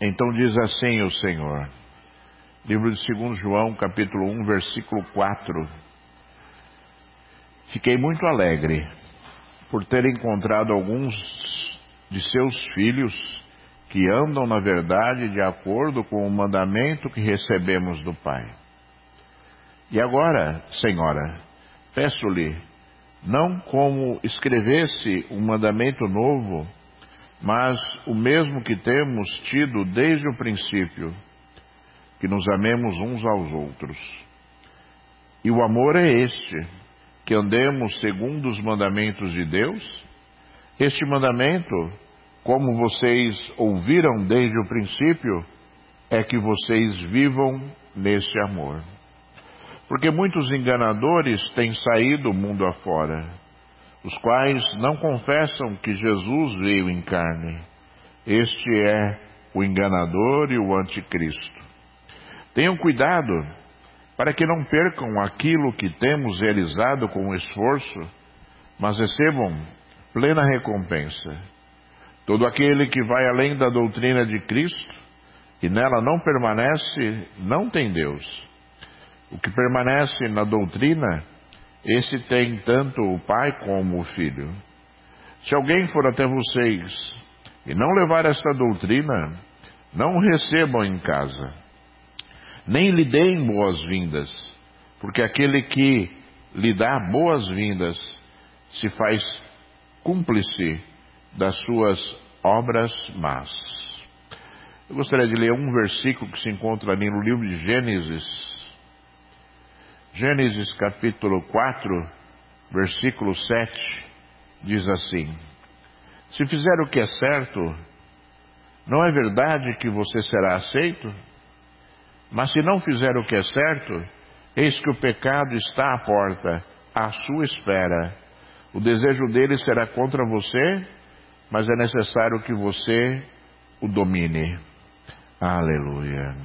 Então diz assim o Senhor, livro de 2 João, capítulo 1, versículo 4. Fiquei muito alegre por ter encontrado alguns de seus filhos que andam na verdade de acordo com o mandamento que recebemos do Pai. E agora, Senhora, peço-lhe, não como escrevesse um mandamento novo, mas o mesmo que temos tido desde o princípio, que nos amemos uns aos outros. E o amor é este, que andemos segundo os mandamentos de Deus. Este mandamento, como vocês ouviram desde o princípio, é que vocês vivam neste amor. Porque muitos enganadores têm saído o mundo afora, os quais não confessam que Jesus veio em carne. Este é o enganador e o anticristo. Tenham cuidado para que não percam aquilo que temos realizado com esforço, mas recebam plena recompensa. Todo aquele que vai além da doutrina de Cristo e nela não permanece, não tem Deus. O que permanece na doutrina, esse tem tanto o Pai como o Filho. Se alguém for até vocês e não levar esta doutrina, não o recebam em casa, nem lhe deem boas-vindas, porque aquele que lhe dá boas-vindas se faz cúmplice das suas obras más. Eu gostaria de ler um versículo que se encontra ali no livro de Gênesis. Gênesis capítulo 4, versículo 7, diz assim: se fizer o que é certo, não é verdade que você será aceito? Mas se não fizer o que é certo, eis que o pecado está à porta, à sua espera. O desejo dele será contra você, mas é necessário que você o domine. Aleluia.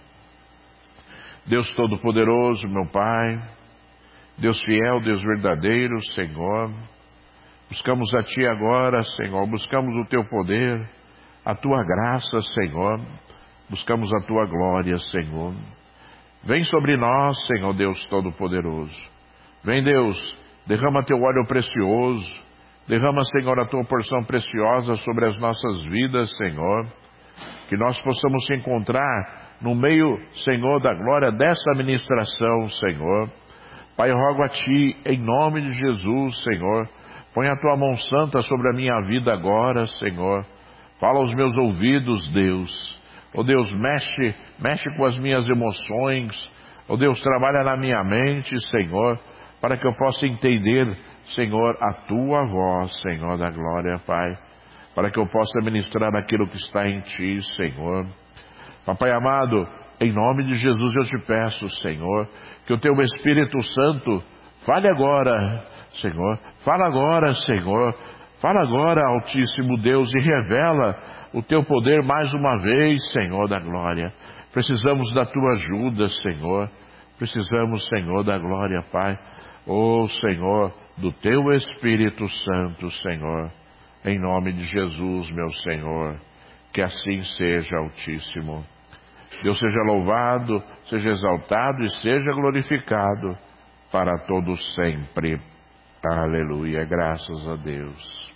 Deus Todo-Poderoso, meu Pai, Deus fiel, Deus verdadeiro, Senhor, buscamos a Ti agora, Senhor, buscamos o Teu poder, a Tua graça, Senhor, buscamos a Tua glória, Senhor. Vem sobre nós, Senhor Deus Todo-Poderoso. Vem, Deus, derrama Teu óleo precioso, derrama, Senhor, a Tua porção preciosa sobre as nossas vidas, Senhor, que nós possamos se encontrar no meio, Senhor, da glória dessa ministração, Senhor. Pai, eu rogo a Ti, em nome de Jesus, Senhor, põe a Tua mão santa sobre a minha vida agora, Senhor. Fala aos meus ouvidos, Deus. Oh Deus, mexe com as minhas emoções. Oh Deus, trabalha na minha mente, Senhor, para que eu possa entender, Senhor, a Tua voz, Senhor da glória, Pai, para que eu possa ministrar aquilo que está em Ti, Senhor. Papai amado, em nome de Jesus eu te peço, Senhor, que o Teu Espírito Santo fale agora, Senhor, fala agora, Senhor, fala agora, Altíssimo Deus, e revela o Teu poder mais uma vez, Senhor da glória. Precisamos da Tua ajuda, Senhor, precisamos, Senhor da glória, Pai, oh Senhor, do Teu Espírito Santo, Senhor, em nome de Jesus, meu Senhor, que assim seja, Altíssimo. Deus seja louvado, seja exaltado e seja glorificado para todos sempre. Aleluia, graças a Deus.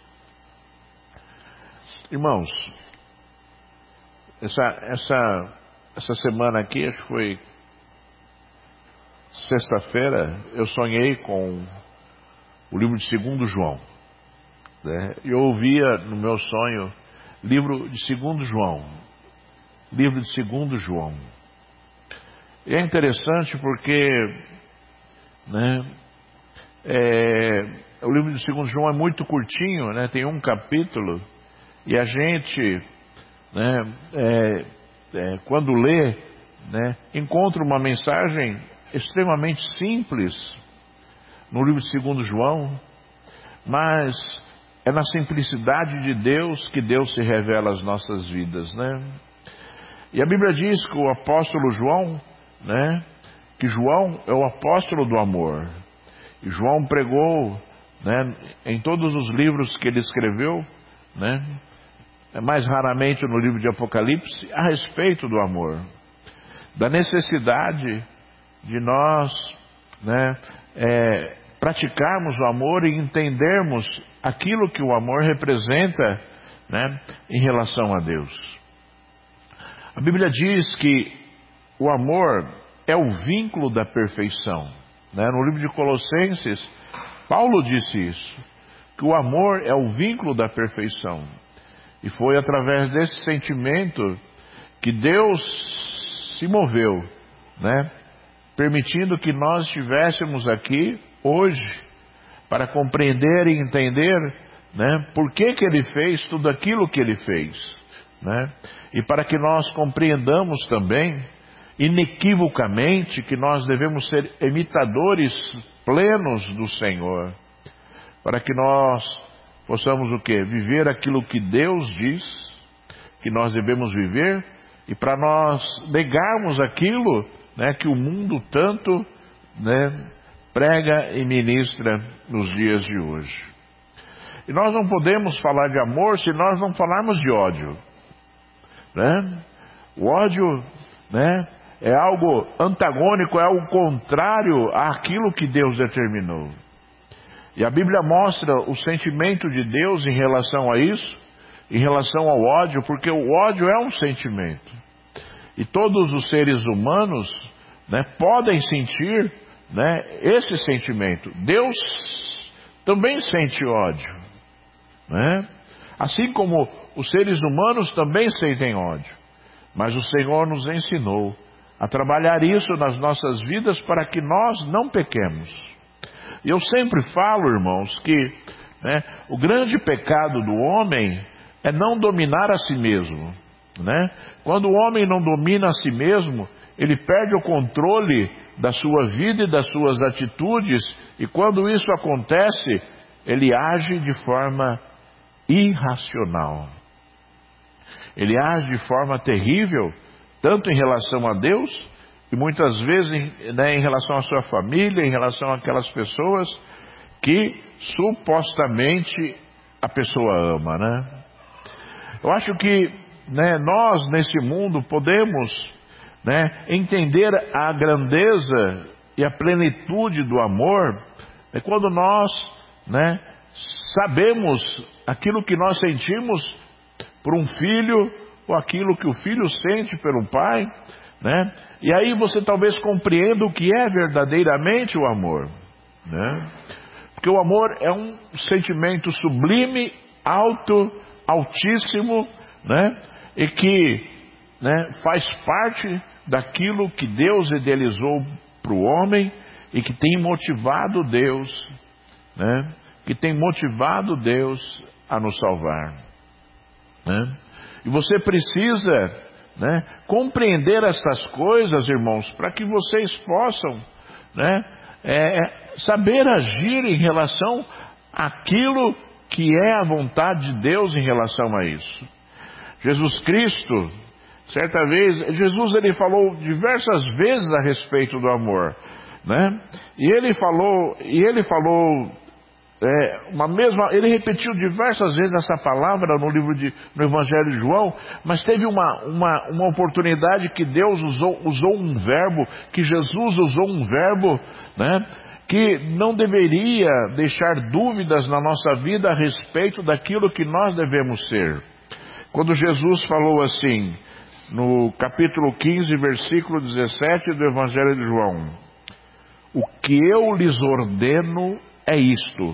Irmãos, essa semana aqui, acho que foi sexta-feira, eu sonhei com o livro de 2 João. Né? Eu ouvia no meu sonho, livro de 2 João. Livro de 2 João. E é interessante porque, né, o livro de 2 João é muito curtinho, né, tem um capítulo, e a gente, né, quando lê, né, encontra uma mensagem extremamente simples no livro de 2 João, mas é na simplicidade de Deus que Deus se revela às nossas vidas, né? E a Bíblia diz que o apóstolo João, né, que João é o apóstolo do amor. E João pregou, né, em todos os livros que ele escreveu, né, mais raramente no livro de Apocalipse, a respeito do amor, da necessidade de nós, né, praticarmos o amor e entendermos aquilo que o amor representa, né, em relação a Deus. A Bíblia diz que o amor é o vínculo da perfeição, né? No livro de Colossenses, Paulo disse isso, que o amor é o vínculo da perfeição. E foi através desse sentimento que Deus se moveu, né, permitindo que nós estivéssemos aqui hoje para compreender e entender, né, por que Ele fez tudo aquilo que Ele fez, né, e para que nós compreendamos também, inequivocamente, que nós devemos ser imitadores plenos do Senhor, para que nós possamos o quê? Viver aquilo que Deus diz que nós devemos viver, e para nós negarmos aquilo, né, que o mundo tanto, né, prega e ministra nos dias de hoje. E nós não podemos falar de amor se nós não falarmos de ódio, né? O ódio, né, é algo antagônico, é algo contrário àquilo que Deus determinou. E a Bíblia mostra o sentimento de Deus em relação a isso, em relação ao ódio, porque o ódio é um sentimento. E todos os seres humanos, né, podem sentir, né, esse sentimento. Deus também sente ódio, né? Assim como os seres humanos também sentem ódio. Mas o Senhor nos ensinou a trabalhar isso nas nossas vidas para que nós não pequemos. E eu sempre falo, irmãos, que, né, o grande pecado do homem é não dominar a si mesmo, né? Quando o homem não domina a si mesmo, ele perde o controle da sua vida e das suas atitudes, e quando isso acontece, ele age de forma irracional. Ele age de forma terrível, tanto em relação a Deus, e muitas vezes, né, em relação à sua família, em relação àquelas pessoas que supostamente a pessoa ama, né? Eu acho que, né, nós nesse mundo podemos, né, entender a grandeza e a plenitude do amor, é quando nós, né, sabemos aquilo que nós sentimos por um filho, ou aquilo que o filho sente pelo pai, né? E aí você talvez compreenda o que é verdadeiramente o amor, né? Porque o amor é um sentimento sublime, alto, altíssimo, né? E que, né, faz parte daquilo que Deus idealizou para o homem e que tem motivado Deus, né? Que tem motivado Deus a nos salvar, né? E você precisa, né, compreender essas coisas, irmãos, para que vocês possam, né, saber agir em relação àquilo que é a vontade de Deus em relação a isso. Jesus Cristo, certa vez, ele falou diversas vezes a respeito do amor, né? E ele falou ele repetiu diversas vezes essa palavra no Evangelho de João, mas teve uma oportunidade que Deus usou um verbo, que Jesus usou um verbo, né, que não deveria deixar dúvidas na nossa vida a respeito daquilo que nós devemos ser. Quando Jesus falou assim, no capítulo 15, versículo 17 do Evangelho de João: o que eu lhes ordeno é isto.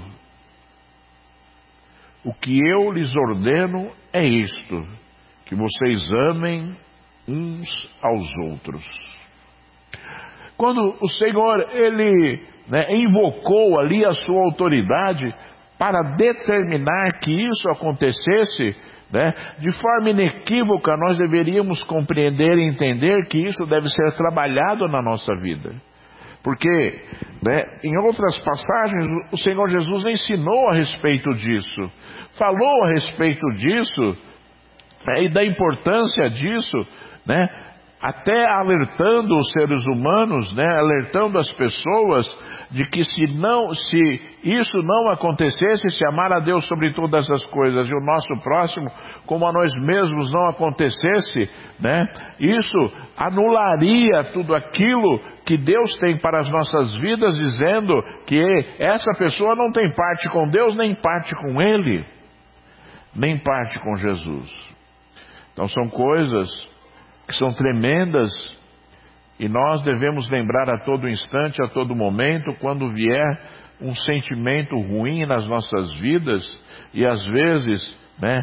O que eu lhes ordeno é isto, que vocês amem uns aos outros. Quando o Senhor, Ele, né, invocou ali a sua autoridade para determinar que isso acontecesse, né, de forma inequívoca, nós deveríamos compreender e entender que isso deve ser trabalhado na nossa vida. Porque, né, em outras passagens, o Senhor Jesus ensinou a respeito disso, falou a respeito disso, e da importância disso, né, até alertando os seres humanos, né, alertando as pessoas de que se isso não acontecesse, se amar a Deus sobre todas as coisas e o nosso próximo como a nós mesmos não acontecesse, né, isso anularia tudo aquilo que Deus tem para as nossas vidas, dizendo que essa pessoa não tem parte com Deus, nem parte com Ele, nem parte com Jesus. Então são coisas que são tremendas e nós devemos lembrar a todo instante, a todo momento, quando vier um sentimento ruim nas nossas vidas e às vezes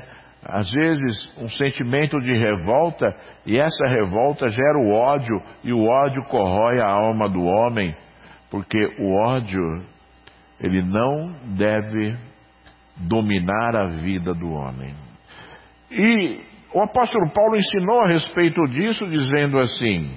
um sentimento de revolta, e essa revolta gera o ódio e o ódio corrói a alma do homem, porque o ódio, ele não deve dominar a vida do homem. E o apóstolo Paulo ensinou a respeito disso, dizendo assim,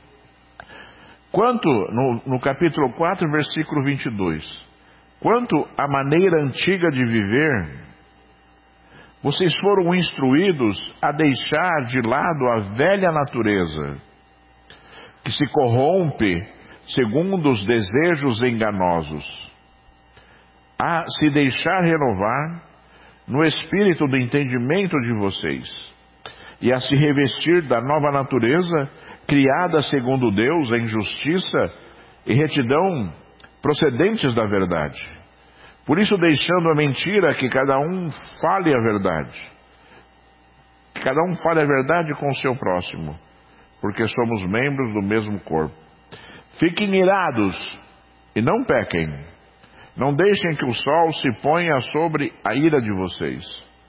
no capítulo 4, versículo 22, quanto à maneira antiga de viver, vocês foram instruídos a deixar de lado a velha natureza, que se corrompe segundo os desejos enganosos, a se deixar renovar no espírito do entendimento de vocês, e a se revestir da nova natureza, criada segundo Deus em justiça e retidão procedentes da verdade. Por isso, deixando a mentira, que cada um fale a verdade. Que cada um fale a verdade com o seu próximo, porque somos membros do mesmo corpo. Fiquem irados e não pequem. Não deixem que o sol se ponha sobre a ira de vocês.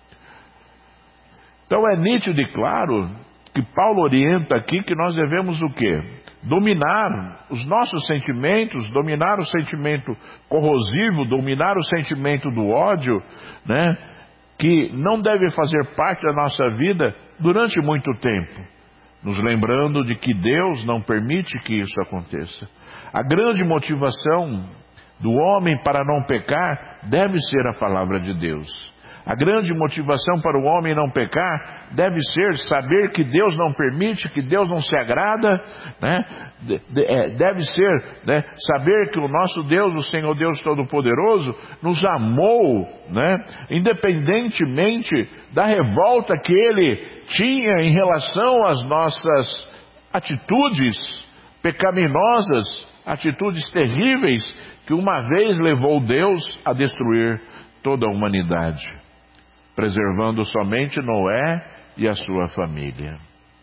Então é nítido e claro que Paulo orienta aqui que nós devemos o quê? Dominar os nossos sentimentos, dominar o sentimento corrosivo, dominar o sentimento do ódio, né? Que não deve fazer parte da nossa vida durante muito tempo, nos lembrando de que Deus não permite que isso aconteça. A grande motivação do homem para não pecar deve ser a palavra de Deus. A grande motivação para o homem não pecar deve ser saber que Deus não permite, que Deus não se agrada, né? Deve ser, né, saber que o nosso Deus, o Senhor Deus Todo-Poderoso, nos amou, né, independentemente da revolta que Ele tinha em relação às nossas atitudes pecaminosas, atitudes terríveis, que uma vez levou Deus a destruir toda a humanidade, preservando somente Noé e a sua família.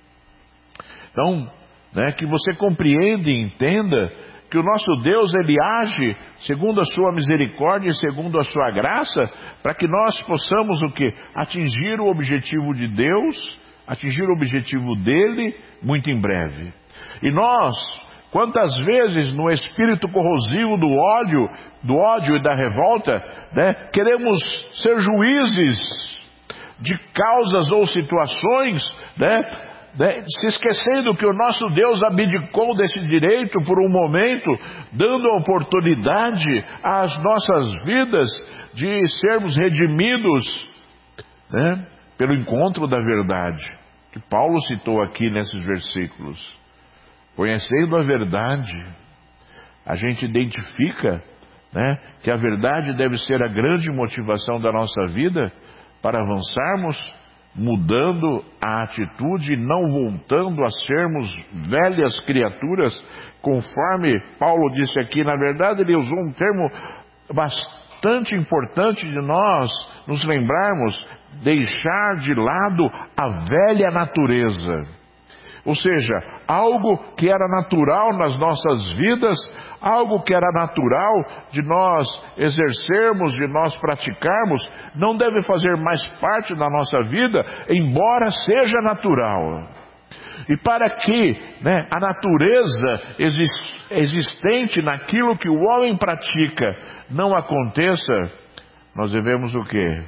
Então, né, que você compreenda e entenda que o nosso Deus, Ele age segundo a sua misericórdia e segundo a sua graça, para que nós possamos o quê? Atingir o objetivo de Deus, atingir o objetivo dEle muito em breve. E nós, quantas vezes no espírito corrosivo do ódio e da revolta, né, queremos ser juízes de causas ou situações, né, se esquecendo que o nosso Deus abdicou desse direito por um momento, dando a oportunidade às nossas vidas de sermos redimidos, né, pelo encontro da verdade, que Paulo citou aqui nesses versículos. Conhecendo a verdade, a gente identifica, né, que a verdade deve ser a grande motivação da nossa vida para avançarmos, mudando a atitude e não voltando a sermos velhas criaturas, conforme Paulo disse aqui. Na verdade, ele usou um termo bastante importante de nós nos lembrarmos: deixar de lado a velha natureza. Ou seja, algo que era natural nas nossas vidas, algo que era natural de nós exercermos, de nós praticarmos, não deve fazer mais parte da nossa vida, embora seja natural. E para que, né, a natureza existente naquilo que o homem pratica não aconteça, nós devemos o quê?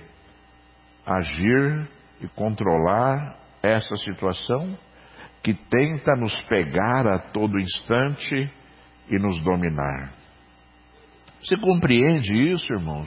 Agir e controlar essa situação que tenta nos pegar a todo instante e nos dominar. Você compreende isso, irmãos?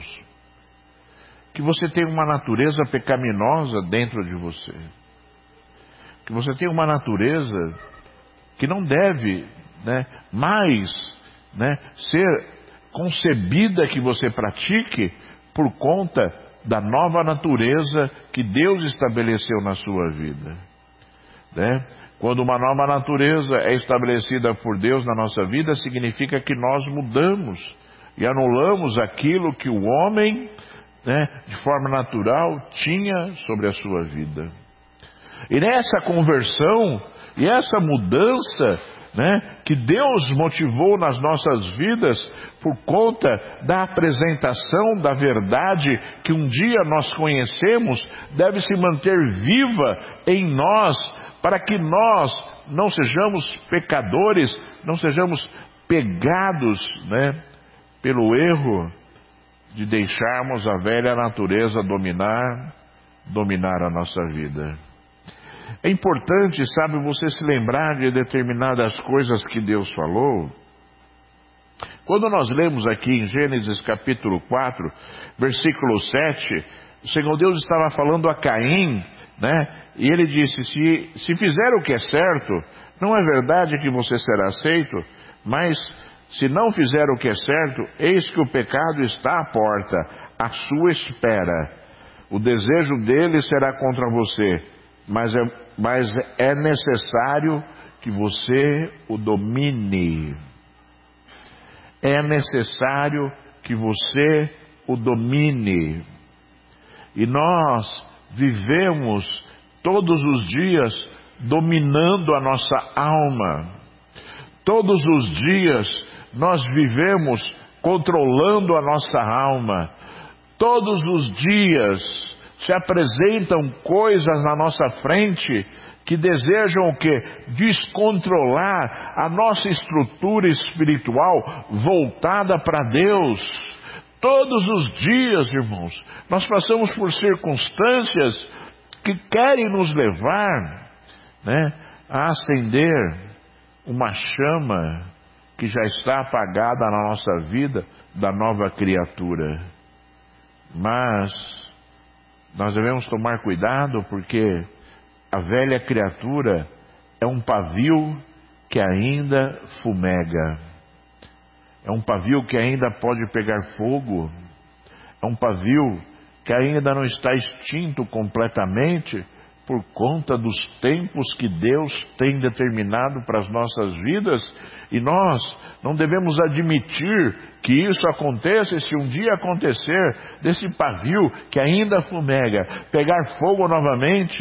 Que você tem uma natureza pecaminosa dentro de você. Que você tem uma natureza que não deve, né, mais, né, ser concebida que você pratique por conta da nova natureza que Deus estabeleceu na sua vida, né? Quando uma nova natureza é estabelecida por Deus na nossa vida, significa que nós mudamos e anulamos aquilo que o homem, né, de forma natural, tinha sobre a sua vida. E nessa conversão e essa mudança, né, que Deus motivou nas nossas vidas por conta da apresentação da verdade que um dia nós conhecemos, deve se manter viva em nós, para que nós não sejamos pecadores, não sejamos pegados, né, pelo erro de deixarmos a velha natureza dominar a nossa vida. É importante, sabe, você se lembrar de determinadas coisas que Deus falou. Quando nós lemos aqui em Gênesis capítulo 4, versículo 7, o Senhor Deus estava falando a Caim, né? E ele disse, se fizer o que é certo, não é verdade que você será aceito, mas se não fizer o que é certo, eis que o pecado está à porta, à sua espera. O desejo dele será contra você, mas é necessário que você o domine. É necessário que você o domine. E nós vivemos todos os dias dominando a nossa alma. Todos os dias nós vivemos controlando a nossa alma. Todos os dias se apresentam coisas na nossa frente que desejam o quê? Descontrolar a nossa estrutura espiritual voltada para Deus. Todos os dias, irmãos, nós passamos por circunstâncias que querem nos levar, né, a acender uma chama que já está apagada na nossa vida da nova criatura. Mas nós devemos tomar cuidado, porque a velha criatura é um pavio que ainda fumega. É um pavio que ainda pode pegar fogo. É um pavio que ainda não está extinto completamente por conta dos tempos que Deus tem determinado para as nossas vidas. E nós não devemos admitir que isso aconteça. E se um dia acontecer desse pavio que ainda fumega pegar fogo novamente,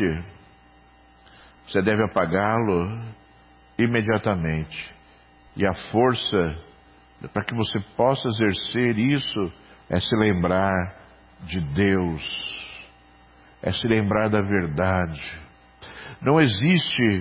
você deve apagá-lo imediatamente. E a força para que você possa exercer isso é se lembrar de Deus, é se lembrar da verdade. Não existe,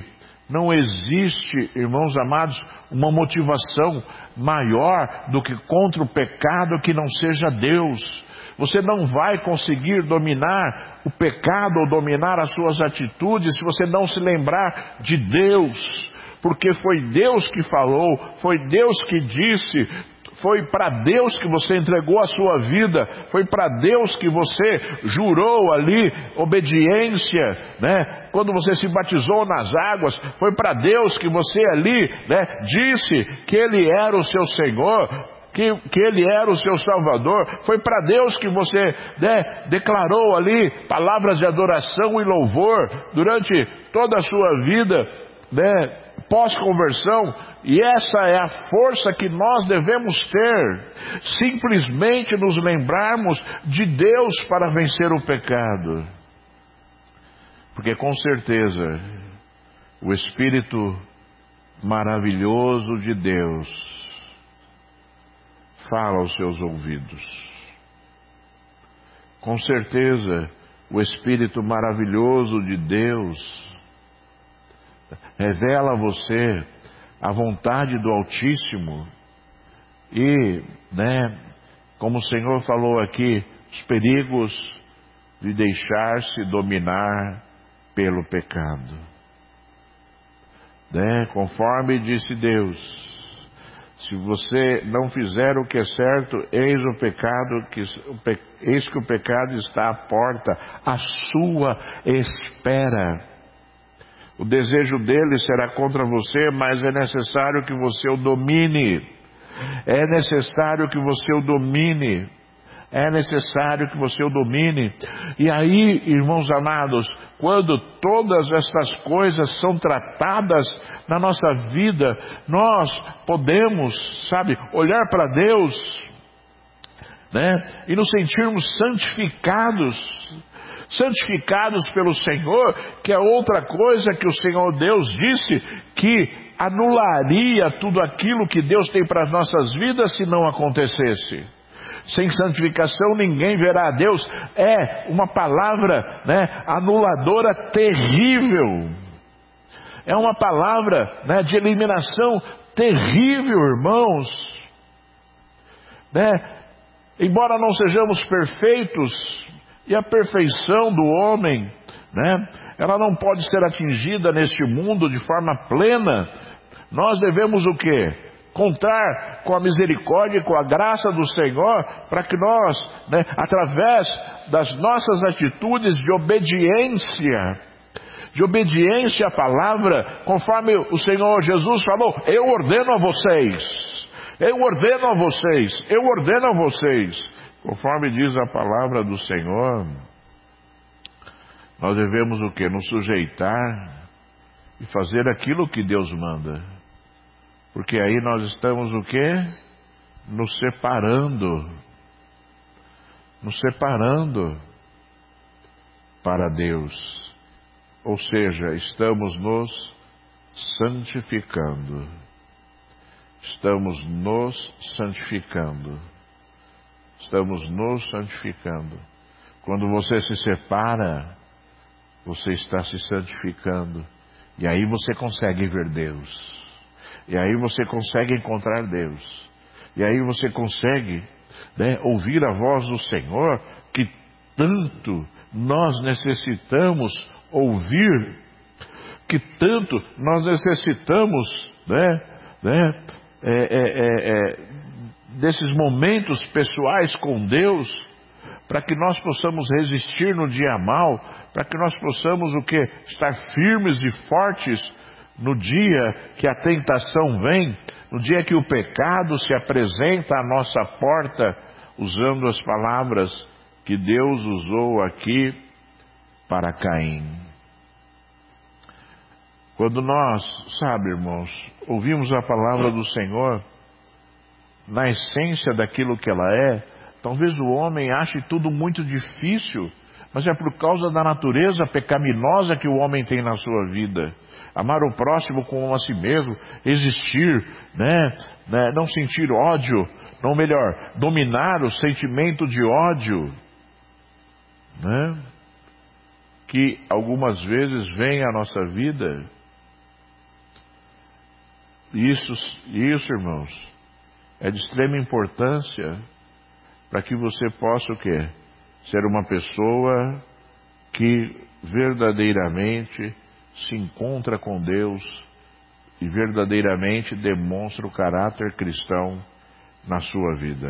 irmãos amados, uma motivação maior do que contra o pecado que não seja Deus. Você não vai conseguir dominar o pecado ou dominar as suas atitudes se você não se lembrar de Deus. Porque foi Deus que falou, foi Deus que disse, foi para Deus que você entregou a sua vida, foi para Deus que você jurou ali obediência, né? Quando você se batizou nas águas, foi para Deus que você ali, né, disse que Ele era o seu Senhor, que Ele era o seu Salvador. Foi para Deus que você, né, declarou ali palavras de adoração e louvor durante toda a sua vida, né, pós-conversão. E essa é a força que nós devemos ter, simplesmente nos lembrarmos de Deus para vencer o pecado. Porque com certeza o Espírito maravilhoso de Deus fala aos seus ouvidos. Com certeza o Espírito maravilhoso de Deus revela a você a vontade do Altíssimo e, né, como o Senhor falou aqui, os perigos de deixar-se dominar pelo pecado, né? Conforme disse Deus, se você não fizer o que é certo, eis que o pecado está à porta, à sua espera. O desejo dele será contra você, mas é necessário que você o domine. É necessário que você o domine. É necessário que você o domine. E aí, irmãos amados, quando todas estas coisas são tratadas na nossa vida, nós podemos, olhar para Deus, né? E nos sentirmos santificados pelo Senhor, que é outra coisa que o Senhor Deus disse, que anularia tudo aquilo que Deus tem para as nossas vidas se não acontecesse. Sem santificação ninguém verá a Deus. É uma palavra, né, anuladora terrível. É uma palavra, né, de eliminação terrível, irmãos. Né? Embora não sejamos perfeitos, e a perfeição do homem, né, ela não pode ser atingida neste mundo de forma plena, nós devemos o quê? Contar com a misericórdia e com a graça do Senhor, para que nós, né, através das nossas atitudes de obediência à palavra, conforme o Senhor Jesus falou, eu ordeno a vocês, conforme diz a palavra do Senhor, nós devemos o quê? Nos sujeitar e fazer aquilo que Deus manda. Porque aí nós estamos o quê? Nos separando para Deus. Ou seja, estamos nos santificando. Estamos nos santificando. Quando você se separa, você está se santificando. E aí você consegue ver Deus. E aí você consegue encontrar Deus. E aí você consegue, né, ouvir a voz do Senhor, que tanto nós necessitamos ouvir, que tanto nós necessitamos, desses momentos pessoais com Deus, para que nós possamos resistir no dia mal, para que nós possamos o quê? Estar firmes e fortes no dia que a tentação vem, no dia que o pecado se apresenta à nossa porta, usando as palavras que Deus usou aqui para Caim. Quando nós, irmãos, ouvimos a palavra do Senhor, na essência daquilo que ela é, talvez o homem ache tudo muito difícil, mas é por causa da natureza pecaminosa que o homem tem na sua vida. Amar o próximo como a si mesmo, existir, não sentir ódio, dominar o sentimento de ódio, que algumas vezes vem à nossa vida. Isso, irmãos, é de extrema importância para que você possa o quê? Ser uma pessoa que verdadeiramente se encontra com Deus e verdadeiramente demonstra o caráter cristão na sua vida.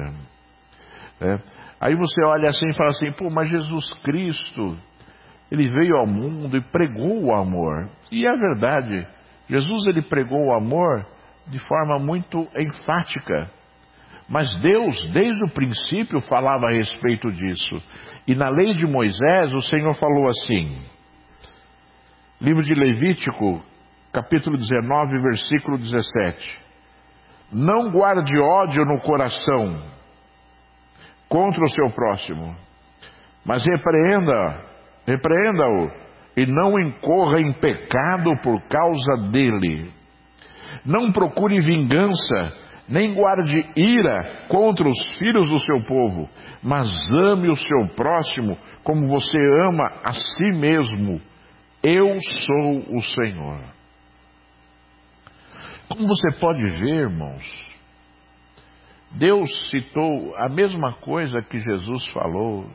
Aí você olha assim e fala assim, mas Jesus Cristo, Ele veio ao mundo e pregou o amor. E é verdade, Jesus ele pregou o amor de forma muito enfática. Mas Deus, desde o princípio, falava a respeito disso. E na lei de Moisés, o Senhor falou assim, livro de Levítico, capítulo 19, versículo 17. Não guarde ódio no coração contra o seu próximo, mas repreenda-o e não incorra em pecado por causa dele. Não procure vingança, nem guarde ira contra os filhos do seu povo, mas ame o seu próximo como você ama a si mesmo. Eu sou o Senhor. Como você pode ver, irmãos, Deus citou a mesma coisa que Jesus falou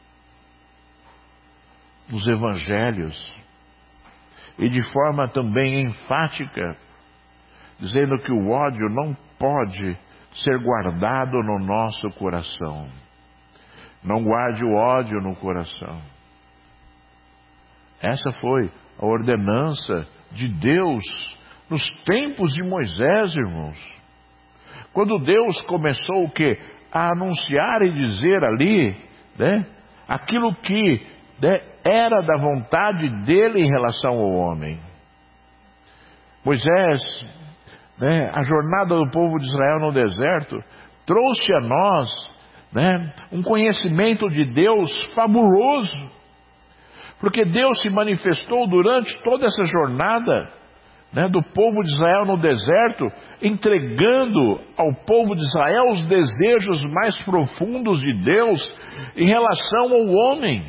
nos evangelhos, e de forma também enfática, dizendo que o ódio não pode ser guardado no nosso coração. Não guarde o ódio no coração. Essa foi a ordenança de Deus nos tempos de Moisés, irmãos. Quando Deus começou o quê? A anunciar e dizer ali, né, aquilo que, né, era da vontade dele em relação ao homem. Moisés, né, a jornada do povo de Israel no deserto, trouxe a nós, né, um conhecimento de Deus fabuloso, porque Deus se manifestou durante toda essa jornada, né, do povo de Israel no deserto, entregando ao povo de Israel os desejos mais profundos de Deus em relação ao homem,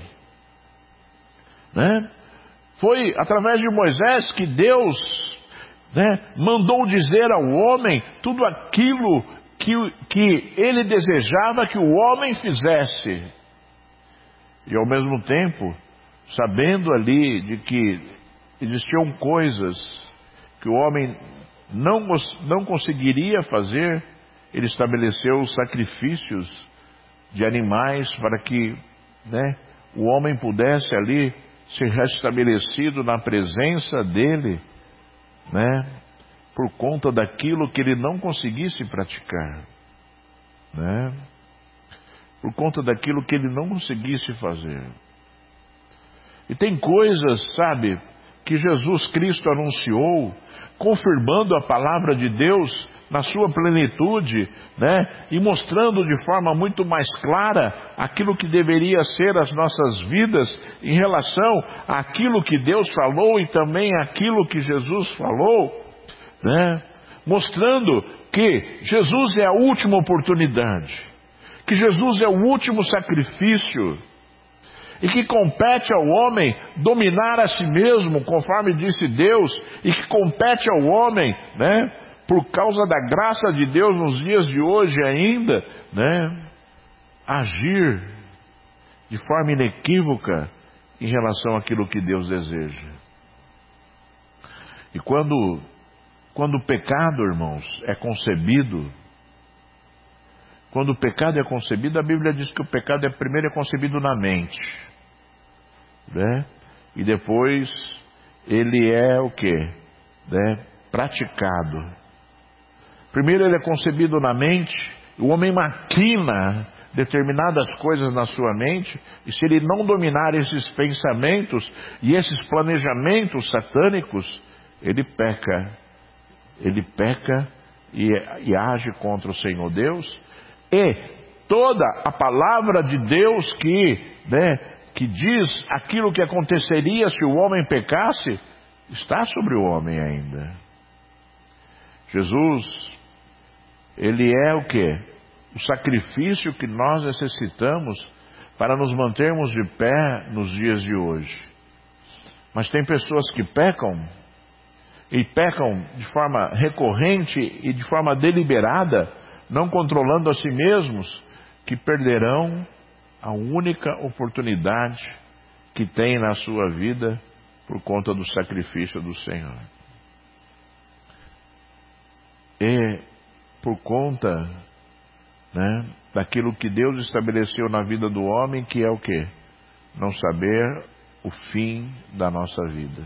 né? Foi através de Moisés que Deus, né, mandou dizer ao homem tudo aquilo que ele desejava que o homem fizesse. E ao mesmo tempo, sabendo ali de que existiam coisas que o homem não conseguiria fazer, ele estabeleceu sacrifícios de animais para que, né, o homem pudesse ali ser restabelecido na presença dele, né, por conta daquilo que ele não conseguisse praticar, né, por conta daquilo que ele não conseguisse fazer. E tem coisas, sabe, que Jesus Cristo anunciou, confirmando a palavra de Deus na sua plenitude, né, e mostrando de forma muito mais clara aquilo que deveria ser as nossas vidas em relação àquilo que Deus falou e também àquilo que Jesus falou, né, mostrando que Jesus é a última oportunidade, que Jesus é o último sacrifício, e que compete ao homem dominar a si mesmo, conforme disse Deus, e que compete ao homem, né, por causa da graça de Deus nos dias de hoje ainda, né, agir de forma inequívoca em relação àquilo que Deus deseja. E quando o pecado, irmãos, é concebido, quando o pecado é concebido, a Bíblia diz que o pecado primeiro é concebido na mente, né? E depois ele é o quê? Né? Praticado. Primeiro ele é concebido na mente, o homem maquina determinadas coisas na sua mente, e se ele não dominar esses pensamentos e esses planejamentos satânicos, ele peca e age contra o Senhor Deus. E toda a palavra de Deus que diz aquilo que aconteceria se o homem pecasse, está sobre o homem ainda. Jesus, ele é o quê? O sacrifício que nós necessitamos para nos mantermos de pé nos dias de hoje. Mas tem pessoas que pecam, e pecam de forma recorrente e de forma deliberada, não controlando a si mesmos, que perderão a única oportunidade que tem na sua vida por conta do sacrifício do Senhor. E por conta, né, daquilo que Deus estabeleceu na vida do homem, que é o quê? Não saber o fim da nossa vida.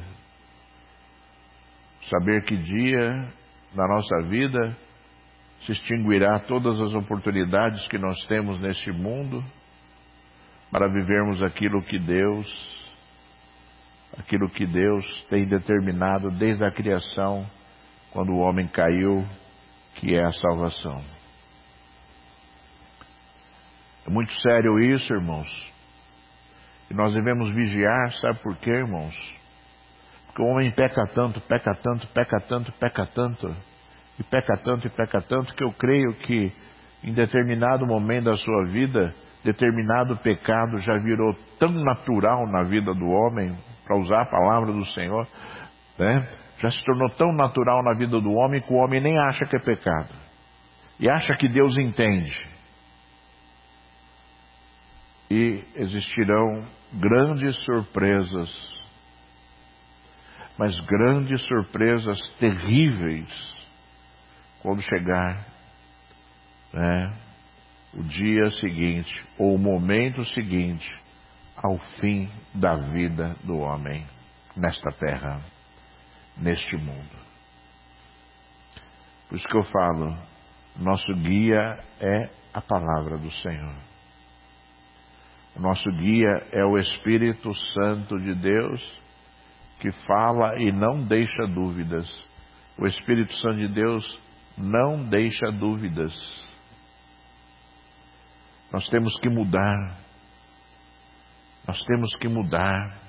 Saber que dia na nossa vida se extinguirá todas as oportunidades que nós temos neste mundo para vivermos aquilo que Deus tem determinado desde a criação, quando o homem caiu, que é a salvação. É muito sério isso, irmãos. E nós devemos vigiar, sabe por quê, irmãos? Porque o homem peca tanto, que eu creio que em determinado momento da sua vida, determinado pecado já virou tão natural na vida do homem, para usar a palavra do Senhor, né? Já se tornou tão natural na vida do homem que o homem nem acha que é pecado. E acha que Deus entende. E existirão grandes surpresas, mas grandes surpresas terríveis, quando chegar, né, o dia seguinte, ou o momento seguinte, ao fim da vida do homem nesta terra. neste mundo. Por isso que eu falo, nosso guia é a palavra do Senhor. O nosso guia é o Espírito Santo de Deus, que fala e não deixa dúvidas. O Espírito Santo de Deus não deixa dúvidas. Nós temos que mudar. Nós temos que mudar.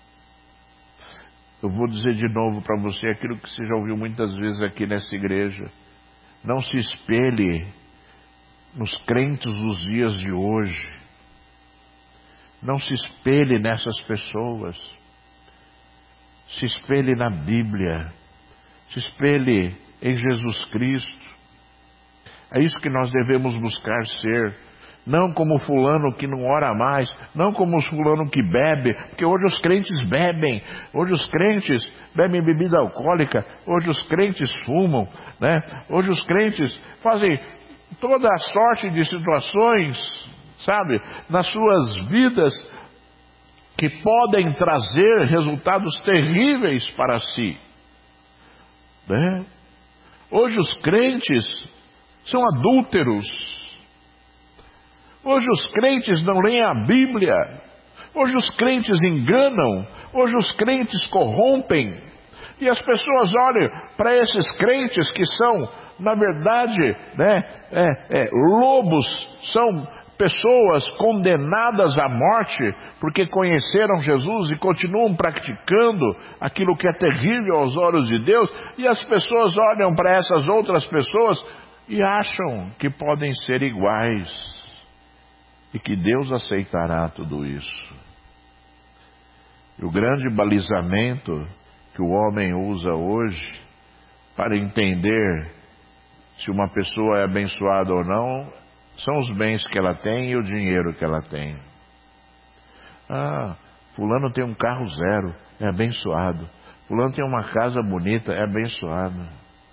Eu vou dizer de novo para você aquilo que você já ouviu muitas vezes aqui nessa igreja. Não se espelhe nos crentes dos dias de hoje. Não se espelhe nessas pessoas. Se espelhe na Bíblia. Se espelhe em Jesus Cristo. É isso que nós devemos buscar ser. Não como fulano que não ora mais, não como o fulano que bebe, porque hoje os crentes bebem, hoje os crentes bebem bebida alcoólica, hoje os crentes fumam, né? Hoje os crentes fazem toda a sorte de situações, sabe, nas suas vidas, que podem trazer resultados terríveis para si, né? Hoje os crentes são adúlteros. Hoje os crentes não leem a Bíblia. Hoje os crentes enganam. Hoje os crentes corrompem. E as pessoas olham para esses crentes que são, na verdade, lobos, são pessoas condenadas à morte porque conheceram Jesus e continuam praticando aquilo que é terrível aos olhos de Deus. E as pessoas olham para essas outras pessoas e acham que podem ser iguais. E que Deus aceitará tudo isso. E o grande balizamento que o homem usa hoje para entender se uma pessoa é abençoada ou não, são os bens que ela tem e o dinheiro que ela tem. Ah, fulano tem um carro zero, é abençoado. Fulano tem uma casa bonita, é abençoado.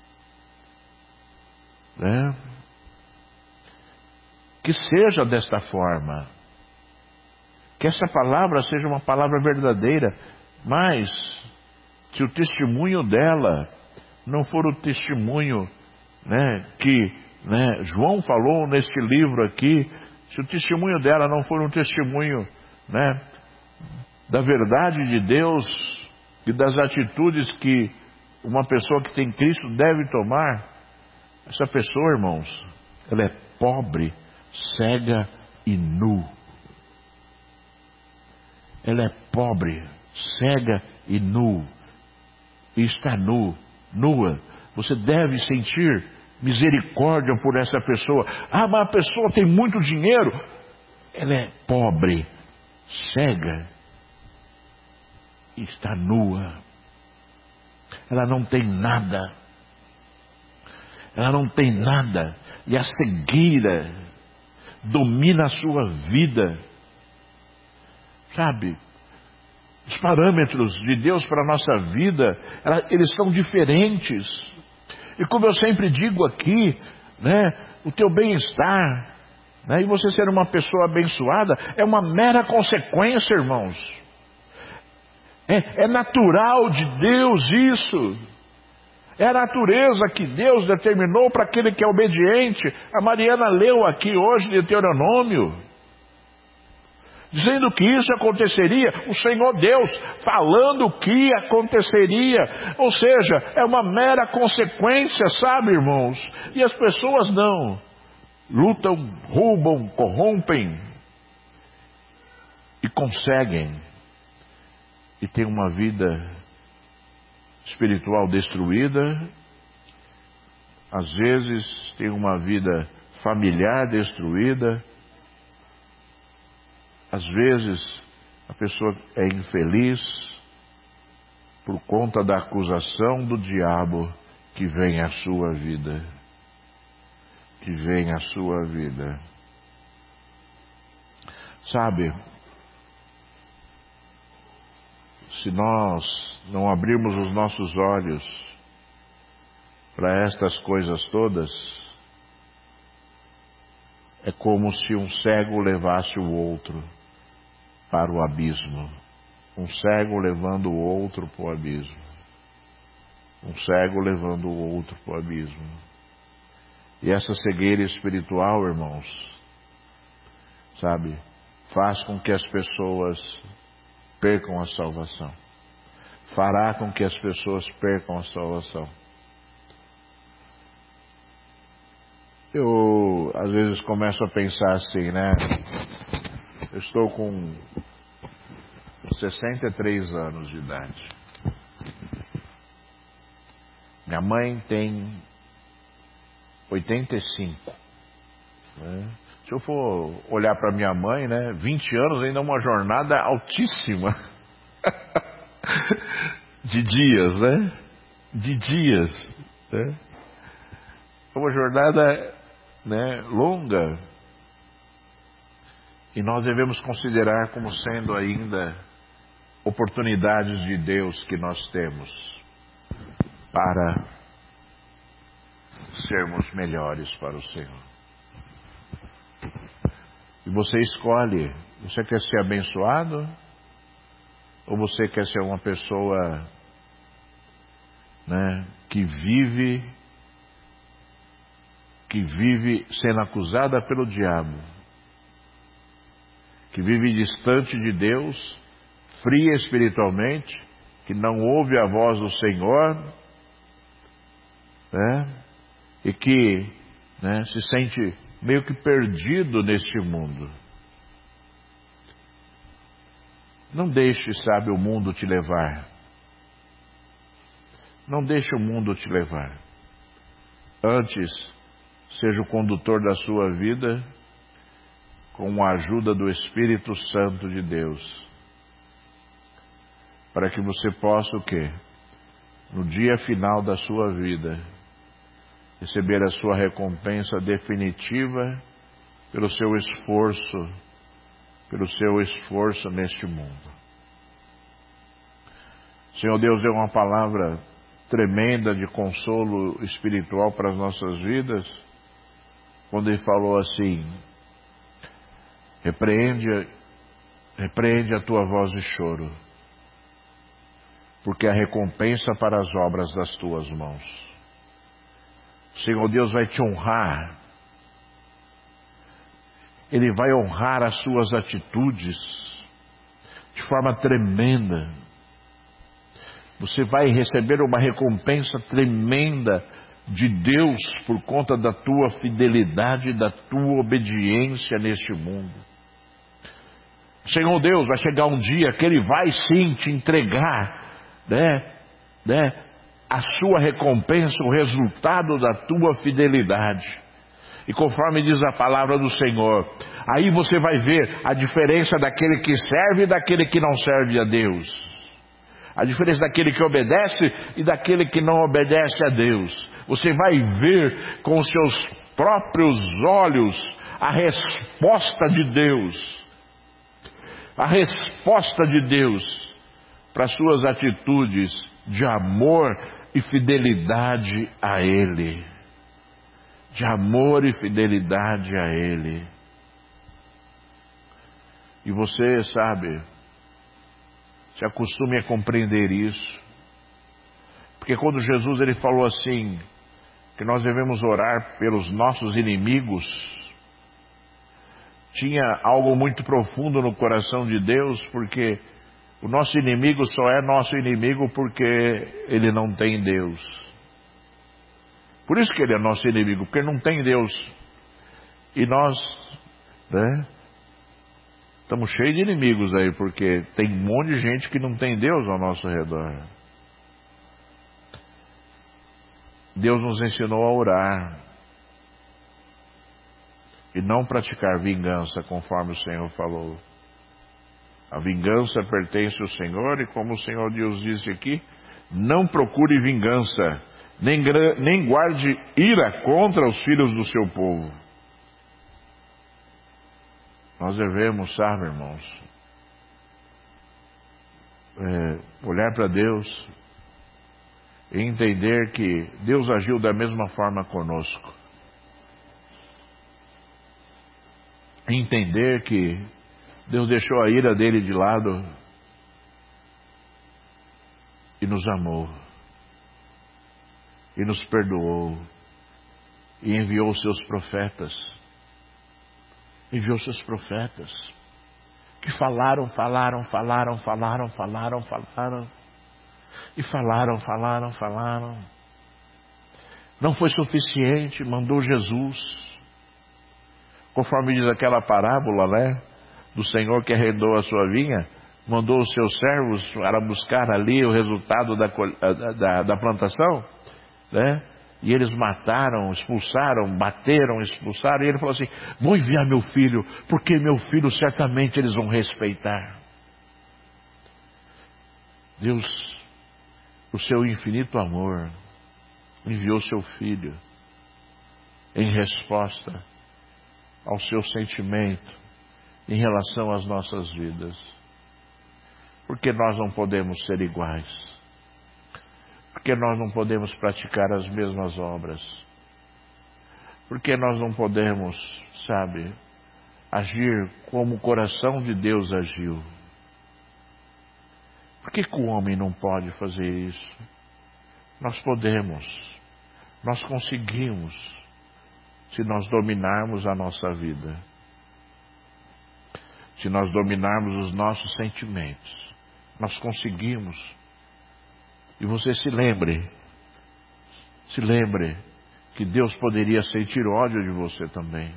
Né? Que seja desta forma. Que essa palavra seja uma palavra verdadeira. Mas, se o testemunho dela não for o testemunho, que João falou neste livro aqui, se o testemunho dela não for um testemunho da verdade de Deus e das atitudes que uma pessoa que tem Cristo deve tomar, essa pessoa, irmãos, ela é pobre, cega e nu. Ela é pobre, cega e nu. E está nua. Você deve sentir misericórdia por essa pessoa. Ah, mas a pessoa tem muito dinheiro. Ela é pobre, cega e está nua. Ela não tem nada. Ela não tem nada. E a cegueira domina a sua vida. Sabe? Os parâmetros de Deus para a nossa vida, eles são diferentes. E como eu sempre digo aqui, o teu bem-estar, e você ser uma pessoa abençoada, é uma mera consequência, irmãos. É natural de Deus isso. É a natureza que Deus determinou para aquele que é obediente. A Mariana leu aqui hoje de Deuteronômio, dizendo que isso aconteceria, o Senhor Deus falando que aconteceria. Ou seja, é uma mera consequência, sabe, irmãos? E as pessoas não. Lutam, roubam, corrompem e conseguem. E tem uma vida espiritual destruída, às vezes tem uma vida familiar destruída, às vezes a pessoa é infeliz por conta da acusação do diabo que vem à sua vida. Que vem à sua vida. Sabe, se nós não abrirmos os nossos olhos para estas coisas todas, é como se um cego levasse o outro para o abismo. Um cego levando o outro para o abismo. um cego levando o outro para o abismo. E essa cegueira espiritual, irmãos, sabe, faz com que as pessoas percam a salvação. Fará com que as pessoas percam a salvação. Eu, às vezes, começo a pensar assim, né? Eu estou com 63 anos de idade. Minha mãe tem 85. Né? Se eu for olhar para minha mãe, né, 20 anos ainda é uma jornada altíssima. De dias, né? De dias. Né? É uma jornada, né, longa. E nós devemos considerar como sendo ainda oportunidades de Deus que nós temos para sermos melhores para o Senhor. E você escolhe, você quer ser abençoado? Ou você quer ser uma pessoa, né, que vive sendo acusada pelo diabo, que vive distante de Deus, fria espiritualmente, que não ouve a voz do Senhor, né, e que, né, se sente meio que perdido neste mundo? Não deixe, sabe, o mundo te levar. Não deixe o mundo te levar. Antes, seja o condutor da sua vida com a ajuda do Espírito Santo de Deus. Para que você possa o quê? No dia final da sua vida, receber a sua recompensa definitiva pelo seu esforço neste mundo. Senhor Deus deu uma palavra tremenda de consolo espiritual para as nossas vidas, quando Ele falou assim: repreende a tua voz de choro, porque a recompensa para as obras das tuas mãos. O Senhor Deus vai te honrar. Ele vai honrar as suas atitudes de forma tremenda. Você vai receber uma recompensa tremenda de Deus por conta da tua fidelidade e da tua obediência neste mundo. Senhor Deus, vai chegar um dia que Ele vai sim te entregar, né, a sua recompensa, o resultado da tua fidelidade. E conforme diz a palavra do Senhor, aí você vai ver a diferença daquele que serve e daquele que não serve a Deus. A diferença daquele que obedece e daquele que não obedece a Deus. Você vai ver com os seus próprios olhos a resposta de Deus. A resposta de Deus para as suas atitudes de amor e fidelidade a Ele. De amor e fidelidade a Ele. E você, sabe, se acostume a compreender isso. Porque quando Jesus ele falou assim, que nós devemos orar pelos nossos inimigos, tinha algo muito profundo no coração de Deus, porque o nosso inimigo só é nosso inimigo porque ele não tem Deus. Por isso que ele é nosso inimigo, porque não tem Deus. E nós, né, estamos cheios de inimigos aí, porque tem um monte de gente que não tem Deus ao nosso redor. Deus nos ensinou a orar e não praticar vingança, conforme o Senhor falou. A vingança pertence ao Senhor, e como o Senhor Deus disse aqui, não procure vingança, nem guarde ira contra os filhos do seu povo. Nós devemos, sabe, irmãos, olhar para Deus e entender que Deus agiu da mesma forma conosco. Entender que Deus deixou a ira dele de lado e nos amou. e nos perdoou e enviou seus profetas. Enviou seus profetas que falaram e falaram. Não foi suficiente, mandou Jesus. Conforme diz aquela parábola, né? Do Senhor que arrendou a sua vinha, mandou os seus servos para buscar ali o resultado da plantação, né? E eles mataram, expulsaram, bateram, expulsaram. E ele falou assim: vou enviar meu filho, porque meu filho certamente eles vão respeitar. Deus, o seu infinito amor, enviou seu filho em resposta ao seu sentimento em relação às nossas vidas. Porque nós não podemos ser iguais. Porque nós não podemos praticar as mesmas obras. Porque nós não podemos, sabe, agir como o coração de Deus agiu. Por que o homem não pode fazer isso? Nós podemos, nós conseguimos, se nós dominarmos a nossa vida, se nós dominarmos os nossos sentimentos, nós conseguimos. E você se lembre que Deus poderia sentir ódio de você também.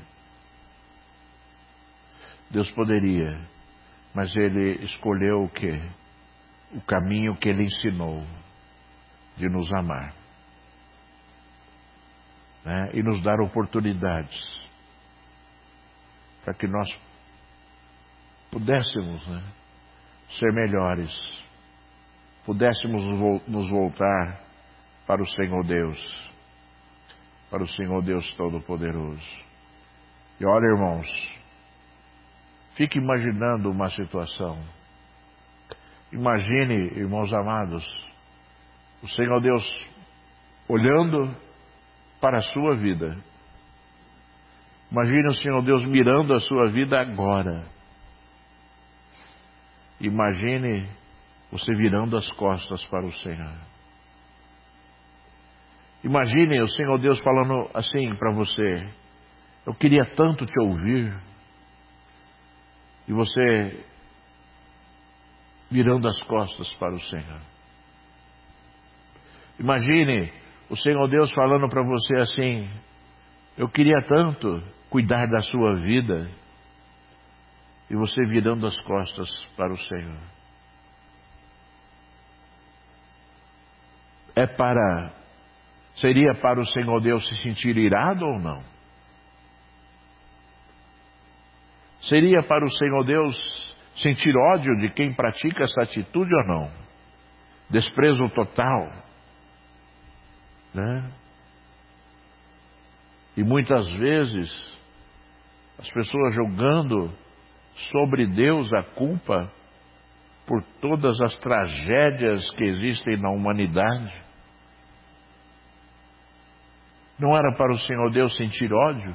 Deus poderia, mas Ele escolheu o quê? O caminho que Ele ensinou de nos amar, né? E nos dar oportunidades para que nós pudéssemos, né, ser melhores, pudéssemos nos voltar para o Senhor Deus, para o Senhor Deus Todo-Poderoso. E olha, irmãos, fique imaginando uma situação. Imagine, irmãos amados, o Senhor Deus olhando para a sua vida. Imagine o Senhor Deus mirando a sua vida agora. Imagine você virando as costas para o Senhor. Imagine o Senhor Deus falando assim para você: eu queria tanto te ouvir. E você virando as costas para o Senhor. Imagine o Senhor Deus falando para você assim: eu queria tanto cuidar da sua vida. E você virando as costas para o Senhor. Seria para o Senhor Deus se sentir irado ou não? Seria para o Senhor Deus sentir ódio de quem pratica essa atitude ou não? Desprezo total, né? E muitas vezes as pessoas jogando sobre Deus a culpa por todas as tragédias que existem na humanidade. Não era para o Senhor Deus sentir ódio?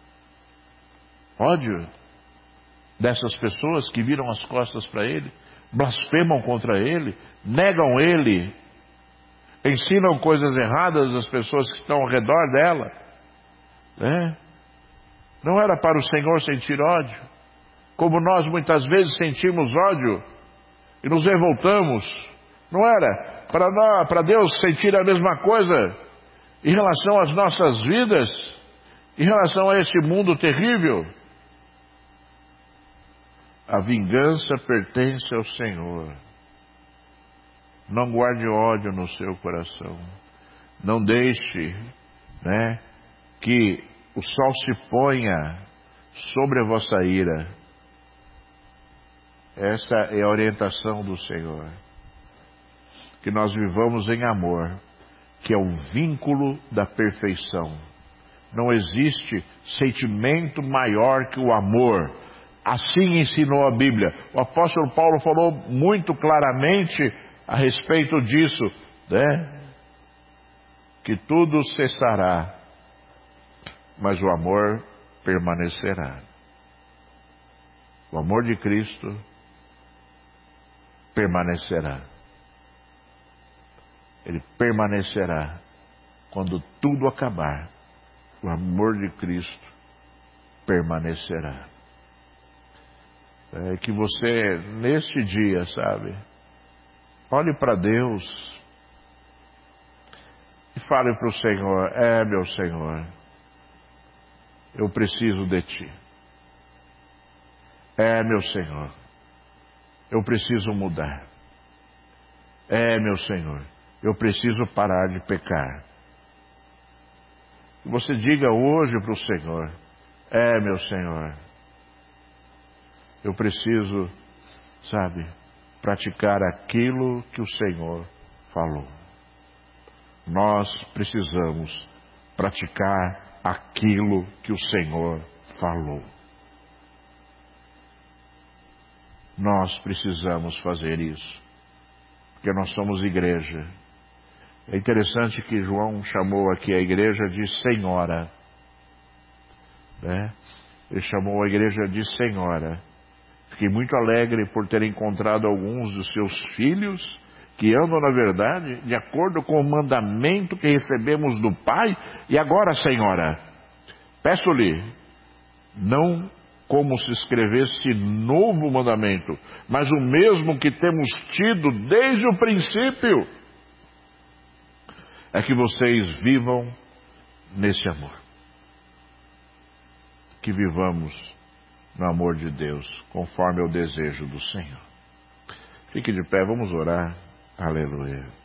Ódio dessas pessoas que viram as costas para Ele, blasfemam contra Ele, negam Ele, ensinam coisas erradas às pessoas que estão ao redor dela, né? Não era para o Senhor sentir ódio? Como nós muitas vezes sentimos ódio e nos revoltamos. Não era para Deus sentir a mesma coisa em relação às nossas vidas, em relação a esse mundo terrível? A vingança pertence ao Senhor. Não guarde ódio no seu coração. Não deixe, né, que o sol se ponha sobre a vossa ira. Essa é a orientação do Senhor. Que nós vivamos em amor, que é o vínculo da perfeição. Não existe sentimento maior que o amor. Assim ensinou a Bíblia. O apóstolo Paulo falou muito claramente a respeito disso, né? Que tudo cessará, mas o amor permanecerá. O amor de Cristo permanecerá. Ele permanecerá quando tudo acabar, o amor de Cristo permanecerá. Que você, neste dia, sabe, olhe para Deus e fale para o Senhor: meu Senhor, eu preciso de Ti. Meu Senhor, eu preciso mudar. Meu Senhor, eu preciso parar de pecar. Você diga hoje para o Senhor: meu Senhor, eu preciso, sabe, praticar aquilo que o Senhor falou. Nós precisamos praticar aquilo que o Senhor falou. Nós precisamos fazer isso, porque nós somos igreja. É interessante que João chamou aqui a igreja de Senhora, né? Ele chamou a igreja de Senhora. Fiquei muito alegre por ter encontrado alguns dos seus filhos que andam na verdade, de acordo com o mandamento que recebemos do Pai. E agora, Senhora, peço-lhe, não como se escrevesse novo mandamento, mas o mesmo que temos tido desde o princípio, é que vocês vivam nesse amor. Que vivamos no amor de Deus, conforme é o desejo do Senhor. Fique de pé, vamos orar. Aleluia.